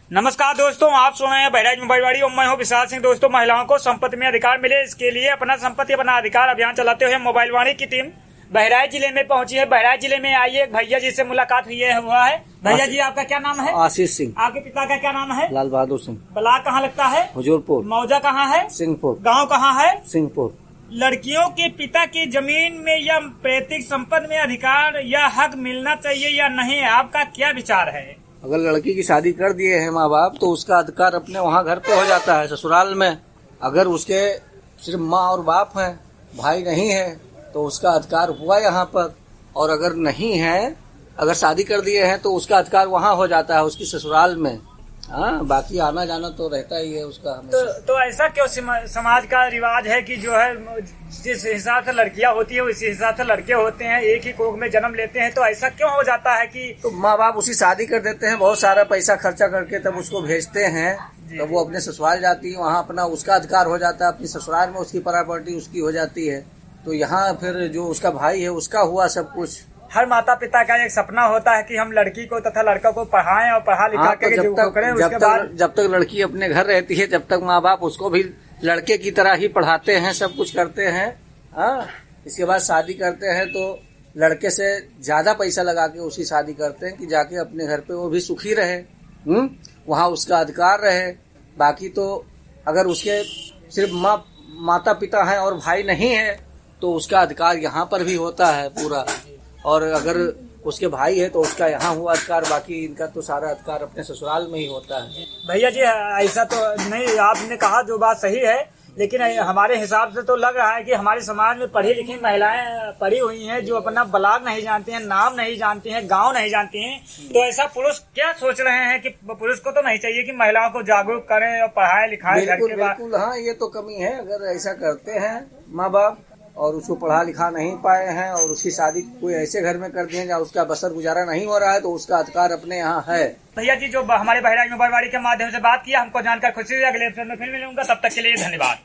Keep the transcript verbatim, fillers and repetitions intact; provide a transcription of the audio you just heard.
नमस्कार दोस्तों, आप सुन रहे हैं बहराइच मोबाइलवाड़ी और मैं हूं विशाल सिंह। दोस्तों, महिलाओं को संपत्ति में अधिकार मिले, इसके लिए अपना संपत्ति अपना अधिकार अभियान चलाते हुए मोबाइलवाड़ी की टीम बहराइच जिले में पहुंची है। बहराइच जिले में आइए, एक भैया जी से मुलाकात हुई है हुआ है। भैया जी, आपका क्या नाम है? आशीष सिंह। आपके पिता का क्या नाम है? लाल बहादुर सिंह। ब्लॉक कहाँ लगता है? हुजूरपुर। मौजा कहाँ है? सिंहपुर। गाँव कहाँ है? सिंहपुर। लड़कियों के पिता की जमीन में या पैतृक संपत्ति में अधिकार या हक मिलना चाहिए या नहीं, आपका क्या विचार है? अगर लड़की की शादी कर दिए हैं माँ बाप तो उसका अधिकार अपने वहाँ घर पे हो जाता है, ससुराल में। अगर उसके सिर्फ माँ और बाप हैं, भाई नहीं है, तो उसका अधिकार हुआ यहाँ पर। और अगर नहीं है, अगर शादी कर दिए हैं तो उसका अधिकार वहाँ हो जाता है, उसकी ससुराल में। हाँ, बाकी आना जाना तो रहता ही है उसका। तो, तो ऐसा क्यों समाज का रिवाज है कि जो है जिस हिसाब से लड़कियां होती है उसी हिसाब से लड़के होते हैं, एक ही कोख में जन्म लेते हैं, तो ऐसा क्यों हो जाता है कि तो माँ बाप उसी शादी कर देते हैं, बहुत सारा पैसा खर्चा करके तब उसको भेजते हैं, तब वो अपने ससुराल जाती है, वहाँ अपना उसका अधिकार हो जाता है, अपनी ससुराल में उसकी प्रॉपर्टी उसकी हो जाती है। तो यहाँ फिर जो उसका भाई है उसका हुआ सब कुछ। हर माता पिता का एक सपना होता है कि हम लड़की को तथा लड़का को पढ़ाएं और पढ़ा लिखा हाँ, के तो जब तक करें। जब उसके तक बाद जब तक लड़की अपने घर रहती है, जब तक माँ बाप उसको भी लड़के की तरह ही पढ़ाते हैं, सब कुछ करते हैं। हाँ, इसके बाद शादी करते हैं तो लड़के से ज्यादा पैसा लगा के उसकी शादी करते हैं कि जाके अपने घर पे वो भी सुखी रहे, हम्म वहाँ उसका अधिकार रहे। बाकी तो अगर उसके सिर्फ माँ माता पिता हैं और भाई नहीं है तो उसका अधिकार यहाँ पर भी होता है पूरा। और अगर उसके भाई है तो उसका यहाँ हुआ अधिकार, बाकी इनका तो सारा अधिकार अपने ससुराल में ही होता है। भैया जी, ऐसा तो नहीं, आपने कहा जो बात सही है, लेकिन हमारे हिसाब से तो लग रहा है कि हमारे समाज में पढ़ी लिखी महिलाएं पढ़ी हुई हैं जो अपना ब्लॉक नहीं जानती हैं, नाम नहीं जानती हैं, गांव नहीं जानती हैं। तो ऐसा पुरुष क्या सोच रहे हैं कि पुरुष को तो नहीं चाहिए कि महिलाओं को जागरूक करें और पढ़ाए लिखाए घर के बाद? बिल्कुल, हाँ, ये तो कमी है। अगर ऐसा करते हैं माँ बाप और उसको पढ़ा लिखा नहीं पाए हैं और उसकी शादी कोई ऐसे घर में कर दिए जहाँ उसका बसर गुजारा नहीं हो रहा है, तो उसका अधिकार अपने यहाँ है। भैया जी, जो हमारे बहराइच मोबाइलवाड़ी के माध्यम से बात किया, हमको जानकर खुशी हुई। अगले एपिसोड में फिर मिलूंगा, तब तक के लिए धन्यवाद।